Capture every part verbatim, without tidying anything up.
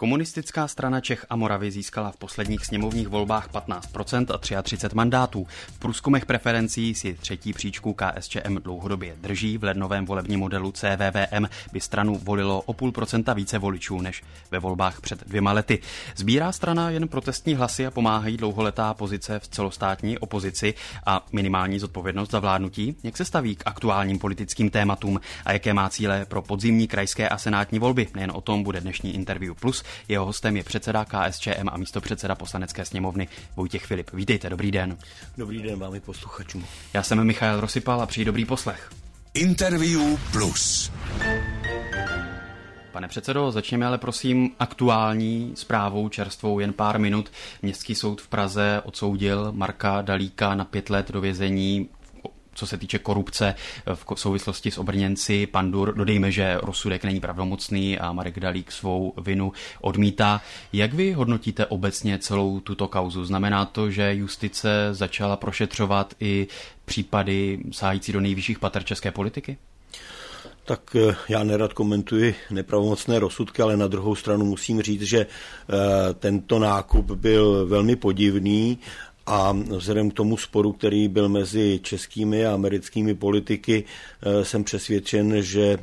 Komunistická strana Čech a Moravy získala v posledních sněmovních volbách patnáct procent a třicet tři mandátů. V průzkumech preferencí si třetí příčku K S Č M dlouhodobě drží. V lednovém volebním modelu C V V M by stranu volilo o půl procenta více voličů než ve volbách před dvěma lety. Sbírá strana jen protestní hlasy a pomáhají dlouholetá pozice v celostátní opozici a minimální zodpovědnost za vládnutí. Jak se staví k aktuálním politickým tématům a jaké má cíle pro podzimní krajské a senátní volby? Nejen o tom bude dnešní Interview Plus. Jeho hostem je předseda K S Č M a místopředseda Poslanecké sněmovny Vojtěch Filip. Vítejte, dobrý den. Dobrý den vám i posluchačům. Já jsem Michael Rosypal a přeji dobrý poslech. Interview Plus. Pane předsedo, začněme ale prosím aktuální zprávou čerstvou jen pár minut. Městský soud v Praze odsoudil Marka Dalíka na pět let do vězení, co se týče korupce v souvislosti s obrněnci Pandur. Dodejme, že rozsudek není pravomocný a Marek Dalík svou vinu odmítá. Jak vy hodnotíte obecně celou tuto kauzu? Znamená to, že justice začala prošetřovat i případy sahající do nejvyšších pater české politiky? Tak já nerad komentuji nepravomocné rozsudky, ale na druhou stranu musím říct, že tento nákup byl velmi podivný. A vzhledem k tomu sporu, který byl mezi českými a americkými politiky, jsem přesvědčen, že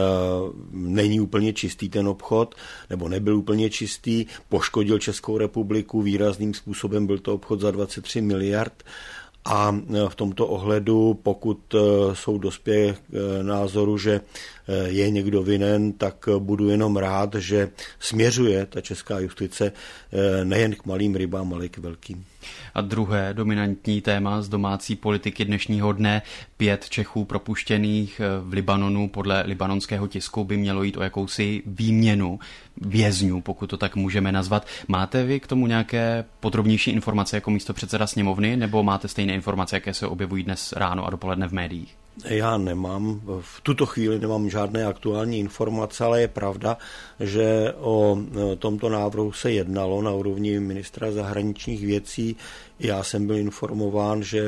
není úplně čistý ten obchod, nebo nebyl úplně čistý, poškodil Českou republiku výrazným způsobem, byl to obchod za dvacet tři miliard. A v tomto ohledu, pokud soud dospěje k názoru, že je někdo vinen, tak budu jenom rád, že směřuje ta česká justice nejen k malým rybám, ale i k velkým. A druhé dominantní téma z domácí politiky dnešního dne, pět Čechů propuštěných v Libanonu. Podle libanonského tisku by mělo jít o jakousi výměnu vězňů, pokud to tak můžeme nazvat. Máte vy k tomu nějaké podrobnější informace jako místopředseda sněmovny, nebo máte stejné informace, jaké se objevují dnes ráno a dopoledne v médiích? Já nemám, v tuto chvíli nemám žádné aktuální informace, ale je pravda, že o tomto návrhu se jednalo na úrovni ministra zahraničních věcí. Já jsem byl informován, že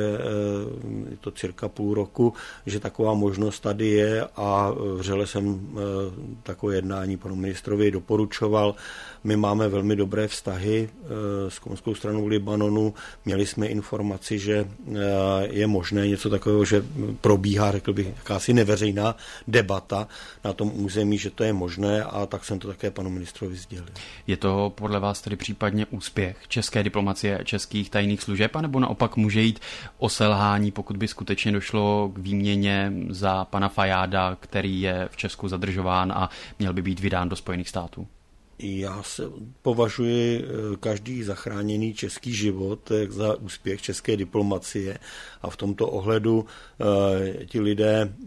je to cirka půl roku, že taková možnost tady je a vřele jsem takové jednání panu ministrovi doporučoval. My máme velmi dobré vztahy s komunistickou stranou Libanonu. Měli jsme informaci, že je možné něco takového, že probíhá, řekl bych, jakási neveřejná debata na tom území, že to je možné, a tak jsem to také panu ministrovi sdělil. Je to podle vás tedy případně úspěch české diplomacie, českých tajných služeb, anebo naopak může jít o selhání, pokud by skutečně došlo k výměně za pana Fajáda, který je v Česku zadržován a měl by být vydán do Spojených států? Já se považuji každý zachráněný český život za úspěch české diplomacie a v tomto ohledu e, ti lidé e,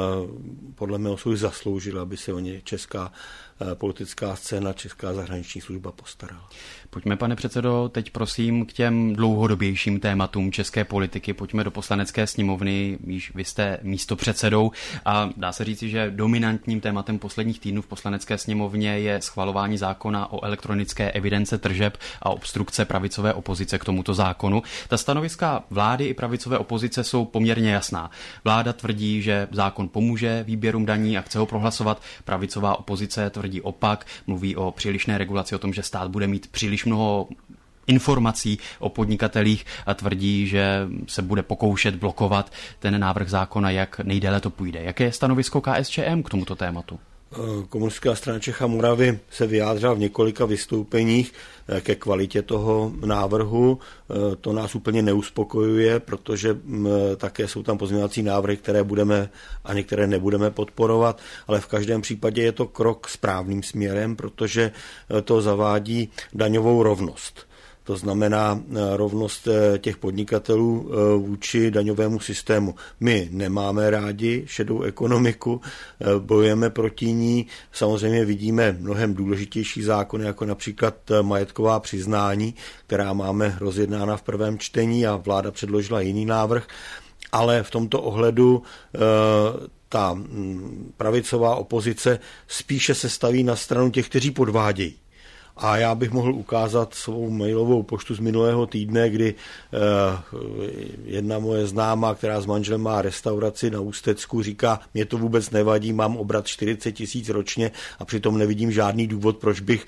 podle mého soudu zasloužili, aby se o ně česká e, politická scéna, česká zahraniční služba postarala. Pojďme, pane předsedo, teď prosím k těm dlouhodobějším tématům české politiky. Pojďme do Poslanecké sněmovny, již vy jste místopředsedou a dá se říci, že dominantním tématem posledních týdnů v Poslanecké sněmovně je schvalování zákona o elektronické evidence tržeb a obstrukce pravicové opozice k tomuto zákonu. Ta stanoviska vlády i pravicové opozice jsou poměrně jasná. Vláda tvrdí, že zákon pomůže výběrům daní a chce ho prohlasovat. Pravicová opozice tvrdí opak, mluví o přílišné regulaci, o tom, že stát bude mít příliš mnoho informací o podnikatelích a tvrdí, že se bude pokoušet blokovat ten návrh zákona, jak nejdéle to půjde. Jaké je stanovisko K S Č M k tomuto tématu? Komunistická strana Čech a Moravy se vyjádřila v několika vystoupeních ke kvalitě toho návrhu. To nás úplně neuspokojuje, protože také jsou tam pozměňovací návrhy, které budeme a některé nebudeme podporovat, ale v každém případě je to krok správným směrem, protože to zavádí daňovou rovnost. To znamená rovnost těch podnikatelů vůči daňovému systému. My nemáme rádi šedou ekonomiku, bojujeme proti ní. Samozřejmě vidíme mnohem důležitější zákony, jako například majetková přiznání, která máme rozjednána v prvém čtení a vláda předložila jiný návrh. Ale v tomto ohledu ta pravicová opozice spíše se staví na stranu těch, kteří podvádějí. A já bych mohl ukázat svou mailovou poštu z minulého týdne, kdy jedna moje známá, která s manželem má restauraci na Ústecku, říká, mě to vůbec nevadí, mám obrat čtyřicet tisíc ročně a přitom nevidím žádný důvod, proč bych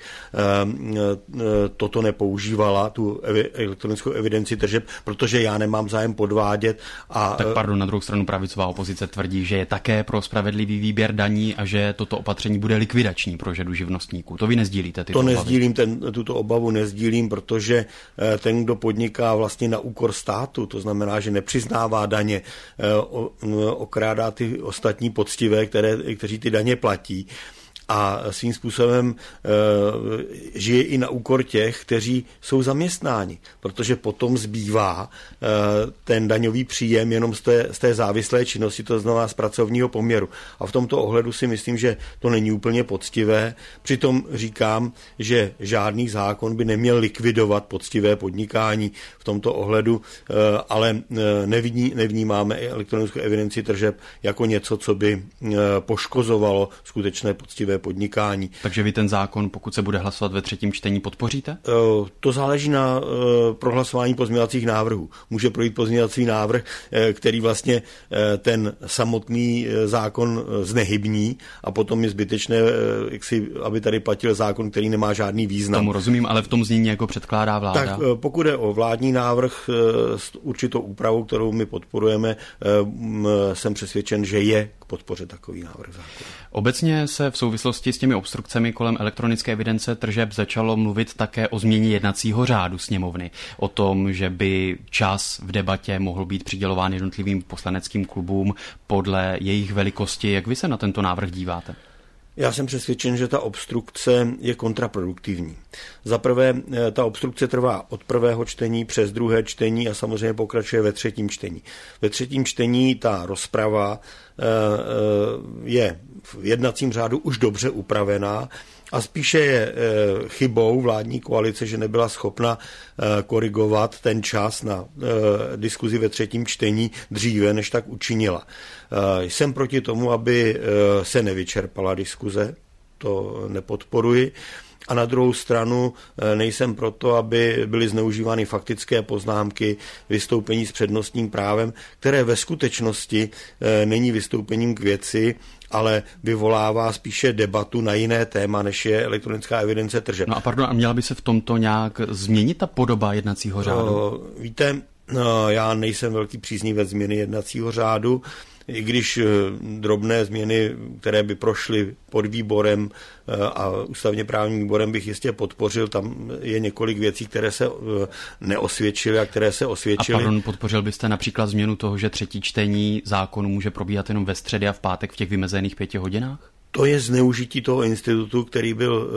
toto nepoužívala, tu elektronickou evidenci tržeb, protože já nemám zájem podvádět. A tak pardon, na druhou stranu pravicová opozice tvrdí, že je také pro spravedlivý výběr daní a že toto opatření bude likvidační pro řadu živnostníků. To vy nezdílíte tyto To obavy? nezdílím, ten, tuto obavu nezdílím, protože ten, kdo podniká vlastně na úkor státu, to znamená, že nepřiznává daně, okrádá ty ostatní poctivé, které, kteří ty daně platí, a svým způsobem e, žije i na úkor těch, kteří jsou zaměstnáni, protože potom zbývá e, ten daňový příjem jenom z té, z té závislé činnosti, to znamená z pracovního poměru. A v tomto ohledu si myslím, že to není úplně poctivé. Přitom říkám, že žádný zákon by neměl likvidovat poctivé podnikání v tomto ohledu, e, ale nevní, nevnímáme elektronickou evidenci tržeb jako něco, co by e, poškozovalo skutečné poctivé podnikání. Takže vy ten zákon, pokud se bude hlasovat ve třetím čtení, podpoříte? To záleží na prohlasování pozměňovacích návrhů. Může projít pozměňovací návrh, který vlastně ten samotný zákon znehybní a potom je zbytečné, aby tady platil zákon, který nemá žádný význam. Tomu rozumím, ale v tom znění jako předkládá vláda. Tak pokud je o vládní návrh s určitou úpravou, kterou my podporujeme, jsem přesvědčen, že je k podpoře takový návrh zákona. Obecně se v souvislosti s těmi obstrukcemi kolem elektronické evidence tržeb začalo mluvit také o změně jednacího řádu sněmovny. O tom, že by čas v debatě mohl být přidělován jednotlivým poslaneckým klubům podle jejich velikosti. Jak vy se na tento návrh díváte? Já jsem přesvědčen, že ta obstrukce je kontraproduktivní. Za prvé, ta obstrukce trvá od prvého čtení přes druhé čtení a samozřejmě pokračuje ve třetím čtení. Ve třetím čtení ta rozprava je v jednacím řádu už dobře upravená a spíše je chybou vládní koalice, že nebyla schopna korigovat ten čas na diskuzi ve třetím čtení dříve, než tak učinila. Jsem proti tomu, aby se nevyčerpala diskuze, to nepodporuji. A na druhou stranu nejsem proto, aby byly zneužívány faktické poznámky, vystoupení s přednostním právem, které ve skutečnosti není vystoupením k věci, ale vyvolává spíše debatu na jiné téma, než je elektronická evidence tržeb. No a pardon, a měla by se v tomto nějak změnit ta podoba jednacího řádu? Víte, já nejsem velký příznivec změny jednacího řádu, i když drobné změny, které by prošly pod výborem a ústavně právním výborem, bych jistě podpořil. Tam je několik věcí, které se neosvědčily a které se osvědčily. A pardon, podpořil byste například změnu toho, že třetí čtení zákonu může probíhat jenom ve středy a v pátek v těch vymezených pěti hodinách? To je zneužití toho institutu, který byl uh,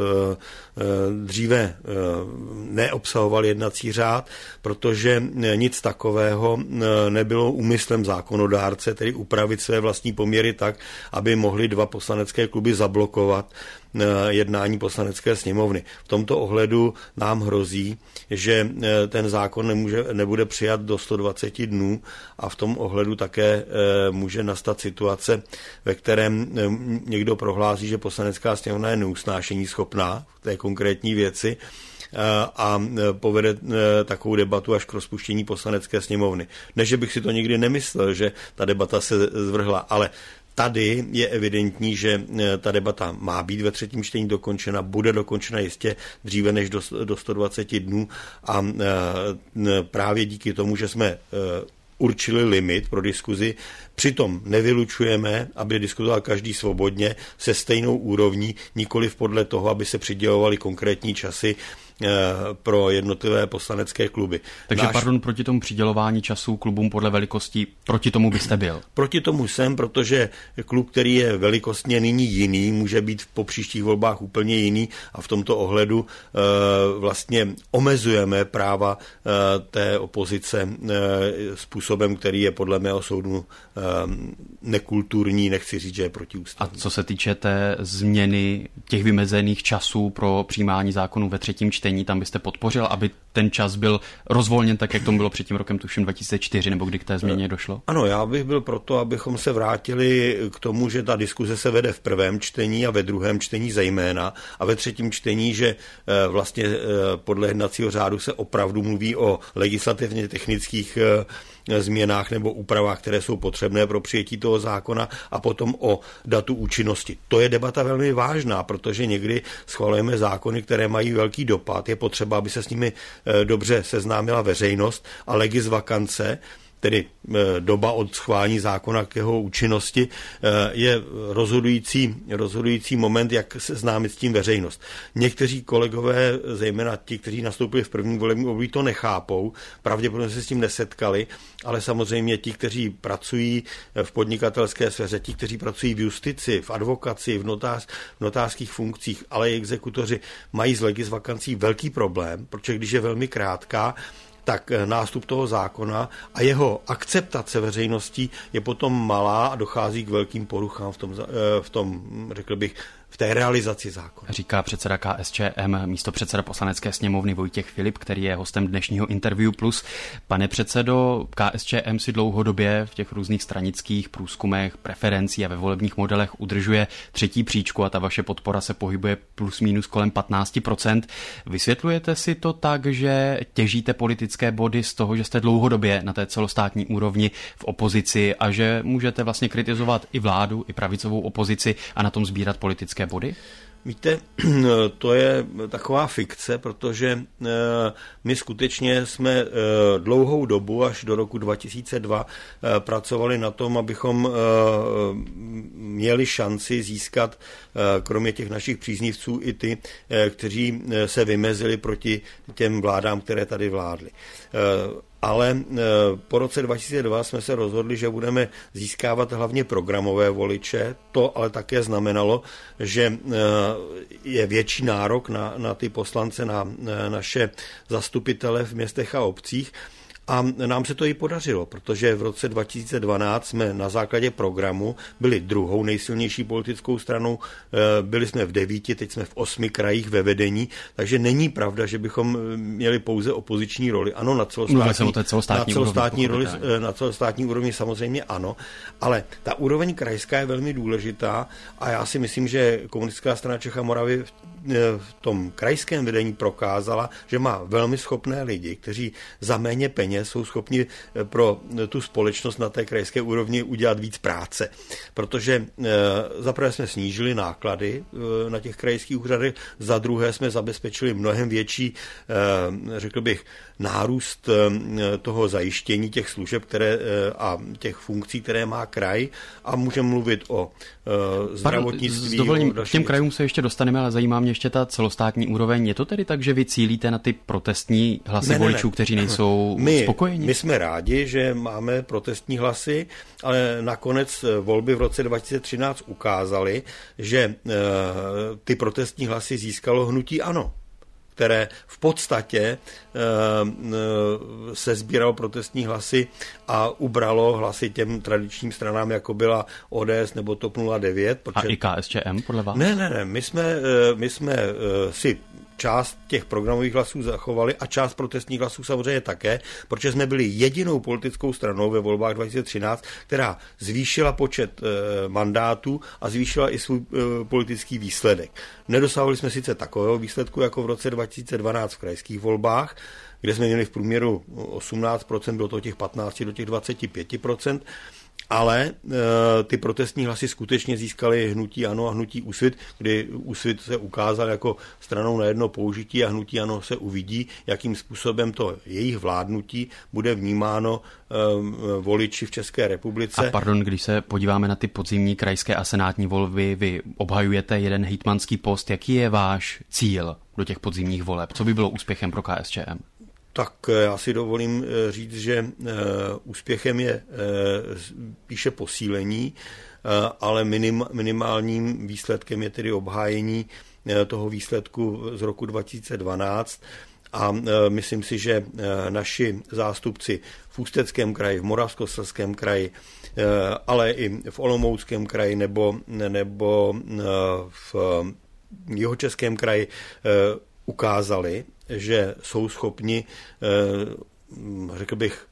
uh, dříve uh, neobsahoval jednací řád, protože nic takového uh, nebylo úmyslem zákonodárce, tedy upravit své vlastní poměry tak, aby mohly dva poslanecké kluby zablokovat uh, jednání poslanecké sněmovny. V tomto ohledu nám hrozí, že uh, ten zákon nemůže, nebude přijat do sto dvacet dnů a v tom ohledu také uh, může nastat situace, ve kterém uh, někdo prohlásí, že poslanecká sněmovna je neusnášení schopná v té konkrétní věci a povede takovou debatu až k rozpuštění poslanecké sněmovny. Ne, že bych si to nikdy nemyslel, že ta debata se zvrhla, ale tady je evidentní, že ta debata má být ve třetím čtení dokončena, bude dokončena jistě dříve než do, do sto dvacet dnů a právě díky tomu, že jsme určili limit pro diskuzi, přitom nevylučujeme, aby diskutoval každý svobodně se stejnou úrovní, nikoliv podle toho, aby se přidělovaly konkrétní časy pro jednotlivé poslanecké kluby. Takže Náš... pardon, proti tomu přidělování časů klubům podle velikostí, proti tomu byste byl? Proti tomu jsem, protože klub, který je velikostně nyní jiný, může být po příštích volbách úplně jiný a v tomto ohledu e, vlastně omezujeme práva e, té opozice e, způsobem, který je podle mého soudu e, nekulturní, nechci říct, že je protiústavní. A co se týče té změny těch vymezených časů pro přijímání zákonů ve třetím čtení, čtení, tam byste podpořil, aby ten čas byl rozvolněn tak, jak tomu bylo před tím rokem, tuším dva tisíce čtyři, nebo kdy k té změně došlo? Ano, já bych byl proto, abychom se vrátili k tomu, že ta diskuze se vede v prvém čtení a ve druhém čtení zejména a ve třetím čtení, že vlastně podle jednacího řádu se opravdu mluví o legislativně technických změnách nebo úpravách, které jsou potřebné pro přijetí toho zákona a potom o datu účinnosti. To je debata velmi vážná, protože někdy schvalujeme zákony, které mají velký dopad. Je potřeba, aby se s nimi dobře seznámila veřejnost a legis vacance, tedy doba od schválení zákona k jeho účinnosti, je rozhodující, rozhodující moment, jak seznámit s tím veřejnost. Někteří kolegové, zejména ti, kteří nastoupili v prvním volebním období, to nechápou, pravděpodobně se s tím nesetkali, ale samozřejmě ti, kteří pracují v podnikatelské sféře, ti, kteří pracují v justici, v advokaci, v, notář, v notářských funkcích, ale i exekutoři, mají s legis vakancí velký problém, protože když je velmi krátká, tak nástup toho zákona a jeho akceptace veřejností je potom malá a dochází k velkým poruchám v tom, v tom řekl bych, v té realizaci zákona. Říká předseda K S Č M, místopředseda Poslanecké sněmovny Vojtěch Filip, který je hostem dnešního Interview Plus. Pane předsedo, K S Č M si dlouhodobě v těch různých stranických průzkumech, preferencí a ve volebních modelech udržuje třetí příčku a ta vaše podpora se pohybuje plus minus kolem patnáct procent. Vysvětlujete si to tak, že těžíte politické body z toho, že jste dlouhodobě na té celostátní úrovni v opozici a že můžete vlastně kritizovat i vládu, i pravicovou opozici a na tom sbírat politické body? Víte, to je taková fikce, protože my skutečně jsme dlouhou dobu, až do roku dva tisíce dva, pracovali na tom, abychom měli šanci získat kromě těch našich příznivců i ty, kteří se vymezili proti těm vládám, které tady vládly. Ale po roce dva tisíce dva jsme se rozhodli, že budeme získávat hlavně programové voliče. To ale také znamenalo, že je větší nárok na, na ty poslance, na naše zastupitele v městech a obcích. A nám se to i podařilo, protože v roce dva tisíce dvanáct jsme na základě programu byli druhou nejsilnější politickou stranou, byli jsme v devíti, teď jsme v osmi krajích ve vedení, takže není pravda, že bychom měli pouze opoziční roli. Ano, na celostátní, no, celostátní, na celostátní, úrovni, roli, na celostátní úrovni samozřejmě ano, ale ta úroveň krajská je velmi důležitá a já si myslím, že Komunistická strana Čech a Moravy v tom krajském vedení prokázala, že má velmi schopné lidi, kteří za méně peněz jsou schopni pro tu společnost na té krajské úrovni udělat víc práce. Protože za prvé jsme snížili náklady na těch krajských úřadech, za druhé jsme zabezpečili mnohem větší, řekl bych, nárůst toho zajištění těch služeb které, a těch funkcí, které má kraj a můžeme mluvit o zdravotnictví. S dovolením, k těm krajům se ještě dostaneme, ale zajímá mě ještě ta celostátní úroveň. Je to tedy tak, že vy cílíte na ty protestní hlasy ne, voličů, ne, ne. kteří nejsou my, spokojeni? My jsme rádi, že máme protestní hlasy, ale nakonec volby v roce dva tisíce třináct ukázaly, že uh, ty protestní hlasy získalo hnutí ANO, které v podstatě uh, se sbíralo protestní hlasy a ubralo hlasy těm tradičním stranám, jako byla O D S nebo TOP nula devět. Protože... A i K S Č M podle vás? Ne, ne, ne. My jsme, my jsme si část těch programových hlasů zachovali a část protestních hlasů samozřejmě také, protože jsme byli jedinou politickou stranou ve volbách dva tisíce třináct, která zvýšila počet e, mandátů a zvýšila i svůj e, politický výsledek. Nedosahovali jsme sice takového výsledku jako v roce dva tisíce dvanáct v krajských volbách, kde jsme měli v průměru osmnáct procent, bylo to těch patnáct do těch dvacet pět procent, ale e, ty protestní hlasy skutečně získaly hnutí ANO a hnutí Úsvit, kdy Úsvit se ukázal jako stranou na jedno použití a hnutí ANO se uvidí, jakým způsobem to jejich vládnutí bude vnímáno e, voliči v České republice. A pardon, když se podíváme na ty podzimní krajské a senátní volby, vy obhajujete jeden hejtmanský post, jaký je váš cíl do těch podzimních voleb? Co by bylo úspěchem pro K S Č M? Tak já si dovolím říct, že úspěchem je píše posílení, ale minim, minimálním výsledkem je tedy obhájení toho výsledku z roku dva tisíce dvanáct a myslím si, že naši zástupci v Ústeckém kraji, v Moravskoslezském kraji, ale i v Olomouckém kraji nebo, nebo v Jihočeském kraji ukázali, že jsou schopni, řekl bych,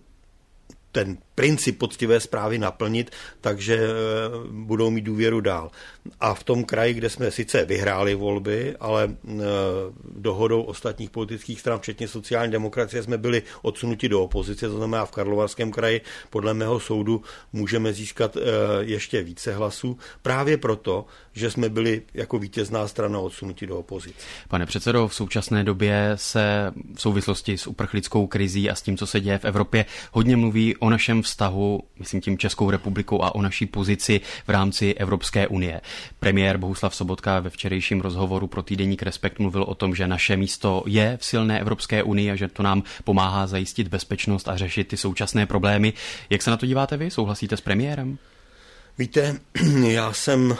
ten princip poctivé správy naplnit, takže budou mít důvěru dál. A v tom kraji, kde jsme sice vyhráli volby, ale dohodou ostatních politických stran, včetně sociální demokracie, jsme byli odsunuti do opozice, to znamená v Karlovarském kraji, podle mého soudu můžeme získat ještě více hlasů, právě proto, že jsme byli jako vítězná strana odsunuti do opozice. Pane předsedo, v současné době se v souvislosti s uprchlickou krizí a s tím, co se děje v Evropě, hodně mluví o našem vztahu, myslím tím Českou republikou, a o naší pozici v rámci Evropské unie. Premiér Bohuslav Sobotka ve včerejším rozhovoru pro týdeník Respekt mluvil o tom, že naše místo je v silné Evropské unii a že to nám pomáhá zajistit bezpečnost a řešit ty současné problémy. Jak se na to díváte vy? Souhlasíte s premiérem? Víte, já jsem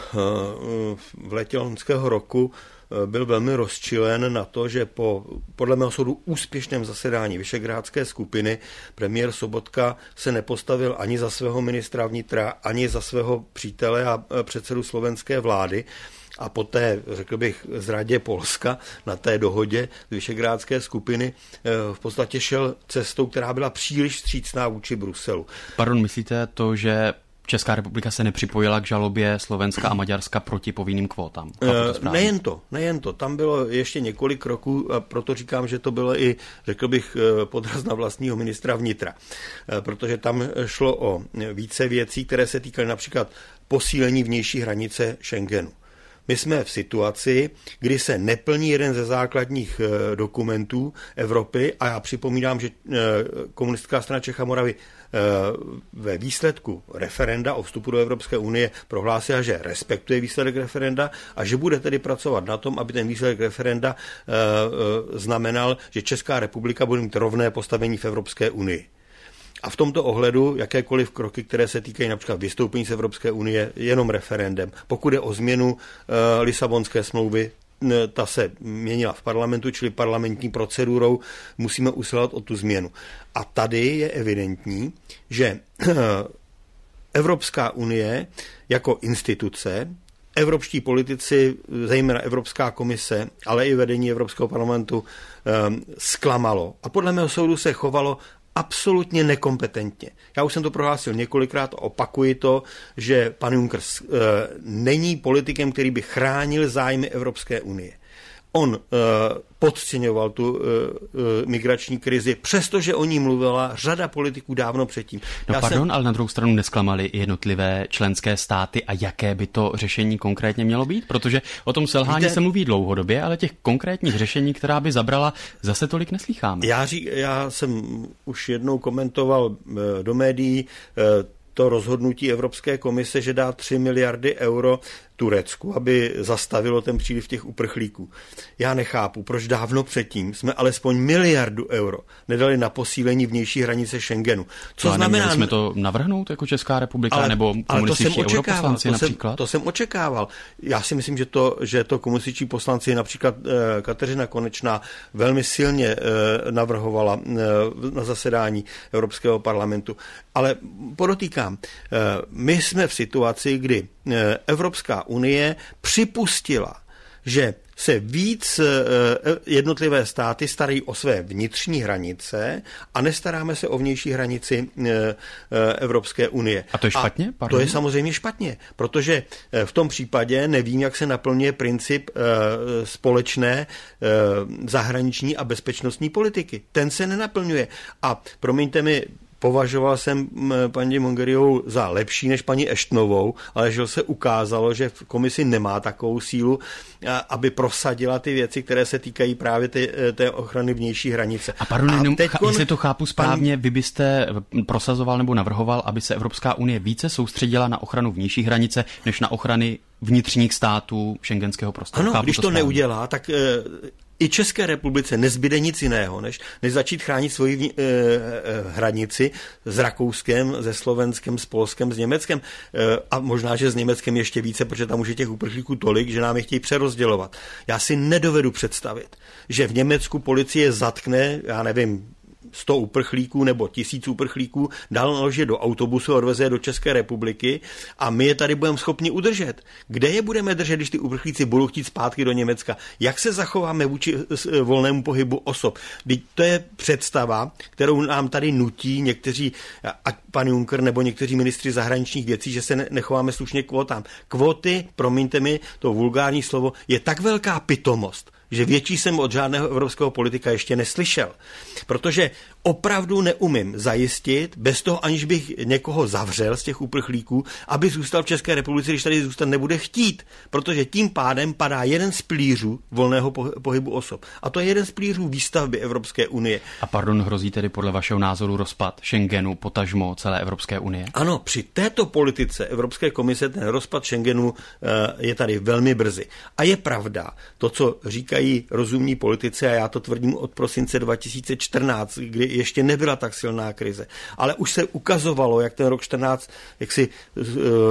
v létě loňského roku byl velmi rozčilen na to, že po podle mého soudu úspěšném zasedání Visegrádské skupiny premiér Sobotka se nepostavil ani za svého ministra vnitra, ani za svého přítele a předsedu slovenské vlády. A poté, řekl bych, zradě Polska na té dohodě Visegrádské skupiny v podstatě šel cestou, která byla příliš vstřícná vůči Bruselu. Pardon, myslíte to, že Česká republika se nepřipojila k žalobě Slovenska a Maďarska proti povinným kvótám? To nejen to, nejen to. Tam bylo ještě několik kroků, a proto říkám, že to bylo i, řekl bych, podraz na vlastního ministra vnitra. Protože tam šlo o více věcí, které se týkaly například posílení vnější hranice Schengenu. My jsme v situaci, kdy se neplní jeden ze základních dokumentů Evropy a já připomínám, že komunistická strana Čech a Moravy ve výsledku referenda o vstupu do Evropské unie prohlásila, že respektuje výsledek referenda a že bude tedy pracovat na tom, aby ten výsledek referenda znamenal, že Česká republika bude mít rovné postavení v Evropské unii. A v tomto ohledu jakékoliv kroky, které se týkají například vystoupení z Evropské unie, jenom referendem. Pokud je o změnu e, Lisabonské smlouvy, ta se měnila v parlamentu, čili parlamentní procedurou, musíme usilovat o tu změnu. A tady je evidentní, že e, Evropská unie jako instituce, evropští politici, zejména Evropská komise, ale i vedení Evropského parlamentu e, zklamalo. A podle mého soudu se chovalo absolutně nekompetentně. Já už jsem to prohlásil několikrát a opakuji to, že pan Juncker e, není politikem, který by chránil zájmy Evropské unie. On e, podceňoval tu e, e, migrační krizi, přestože o ní mluvila řada politiků dávno předtím. No Já pardon, jsem... ale na druhou stranu nesklamali i jednotlivé členské státy a jaké by to řešení konkrétně mělo být? Protože o tom selhání Víte... se mluví dlouhodobě, ale těch konkrétních řešení, která by zabrala, zase tolik neslýcháme. Já, řík, já jsem už jednou komentoval e, do médií e, to rozhodnutí Evropské komise, že dá tři miliardy euro Turecku, aby zastavilo ten příliv těch uprchlíků. Já nechápu, proč dávno předtím jsme alespoň miliardu euro nedali na posílení vnější hranice Schengenu. Co to znamená... jsme to navrhnout jako Česká republika ale, nebo komunističtí europoslanci to například? Jsem, to jsem očekával. Já si myslím, že to, že to komunističtí poslanci, například eh, Kateřina Konečná, velmi silně eh, navrhovala eh, na zasedání Evropského parlamentu. Ale podotýkám, eh, my jsme v situaci, kdy eh, Evropská unie připustila, že se víc jednotlivé státy starají o své vnitřní hranice a nestaráme se o vnější hranici Evropské unie. A to je špatně? A to je samozřejmě špatně, protože v tom případě nevím, jak se naplňuje princip společné zahraniční a bezpečnostní politiky. Ten se nenaplňuje. A promiňte mi, považoval jsem paní Mogheriniovou za lepší než paní Ashtonovou, ale že se ukázalo, že v komisi nemá takovou sílu, aby prosadila ty věci, které se týkají právě té, té ochrany vnější hranice. A pardon, a jenom, teďkon, jestli to chápu správně, pan... vy byste prosazoval nebo navrhoval, aby se Evropská unie více soustředila na ochranu vnější hranice, než na ochrany vnitřních států šengenského prostoru. Ano, chápu když to, to neudělá, tak... E, I České republice nezbyde nic jiného, než, než začít chránit svoji e, e, hranici s Rakouskem, se Slovenskem, s Polskem, s Německem e, a možná, že s Německem ještě více, protože tam už je těch uprchlíků tolik, že nám je chtějí přerozdělovat. Já si nedovedu představit, že v Německu policie zatkne, já nevím, sto uprchlíků nebo tisíc uprchlíků dál naložit do autobusu a odveze je do České republiky a my je tady budeme schopni udržet. Kde je budeme držet, když ty uprchlíci budou chtít zpátky do Německa? Jak se zachováme vůči volnému pohybu osob? To je představa, kterou nám tady nutí někteří, ať pan Juncker nebo někteří ministři zahraničních věcí, že se nechováme slušně k kvótám. Kvóty, promiňte mi to vulgární slovo, je tak velká pitomost, že větší jsem od žádného evropského politika ještě neslyšel. Protože opravdu neumím zajistit, bez toho aniž bych někoho zavřel z těch uprchlíků, aby zůstal v České republice, když tady zůstat nebude chtít. Protože tím pádem padá jeden z pilířů volného pohybu osob. A to je jeden z pilířů výstavby Evropské unie. A pardon, hrozí tedy podle vašeho názoru rozpad Schengenu, potažmo celé Evropské unie? Ano, při této politice Evropské komise ten rozpad Schengenu je tady velmi brzy. A je pravda, to, co říkají rozumní politici, a já to tvrdím od prosince dva tisíce čtrnáct, kdy ještě nebyla tak silná krize, ale už se ukazovalo, jak ten rok čtrnáct, jak si uh,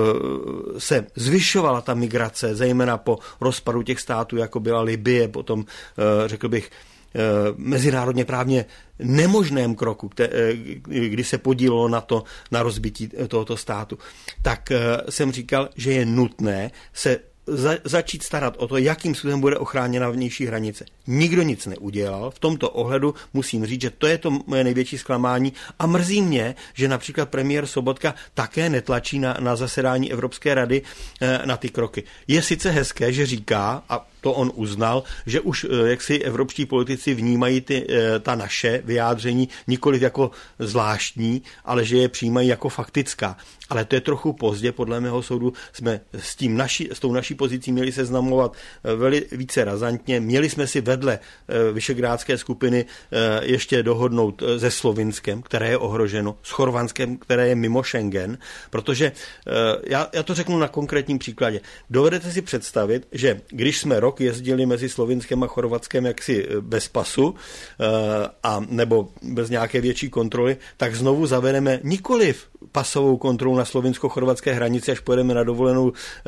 se zvyšovala ta migrace, zejména po rozpadu těch států, jako byla Libye, potom, uh, řekl bych, uh, mezinárodně právně nemožném kroku, kdy se podílelo na to, na rozbití tohoto státu, tak uh, jsem říkal, že je nutné se Za, začít starat o to, jakým způsobem bude ochráněna vnější hranice. Nikdo nic neudělal. V tomto ohledu musím říct, že to je to moje největší zklamání a mrzí mě, že například premiér Sobotka také netlačí na, na zasedání Evropské rady eh, na ty kroky. Je sice hezké, že říká, a to on uznal, že už eh, jaksi evropští politici vnímají ty, eh, ta naše vyjádření nikoliv jako zvláštní, ale že je přijímají jako faktická. Ale to je trochu pozdě, podle mého soudu jsme s, tím naši, s tou naší pozicí měli seznamovat veli, více razantně. Měli jsme si vedle Visegrádské skupiny ještě dohodnout se Slovinskem, které je ohroženo, s Chorvatskem, které je mimo Schengen, protože já, já to řeknu na konkrétním příkladě. Dovedete si představit, že když jsme rok jezdili mezi Slovinskem a Chorvatskem jaksi bez pasu a nebo bez nějaké větší kontroly, tak znovu zavedeme nikoliv pasovou kontrolu na slovinsko-chorvatské hranici, až pojedeme na dovolenou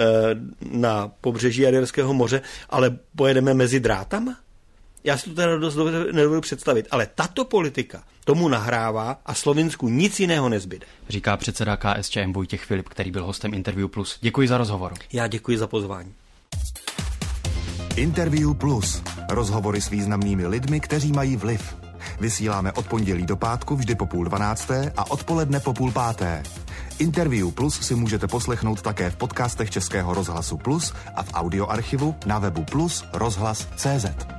na pobřeží Jaderského moře, ale pojedeme mezi drátama? Já si to teda dost dobře nedovedu představit, ale tato politika tomu nahrává a Slovinsku nic jiného nezbyde. Říká předseda K S Č M Vojtěch Filip, který byl hostem Interview Plus. Děkuji za rozhovor. Já děkuji za pozvání. Interview Plus. Rozhovory s významnými lidmi, kteří mají vliv. Vysíláme od pondělí do pátku vždy po půl dvanácté a odpoledne po půl páté. Interview Plus si můžete poslechnout také v podcastech Českého rozhlasu Plus a v audioarchivu na webu plus rozhlas tečka cé zet.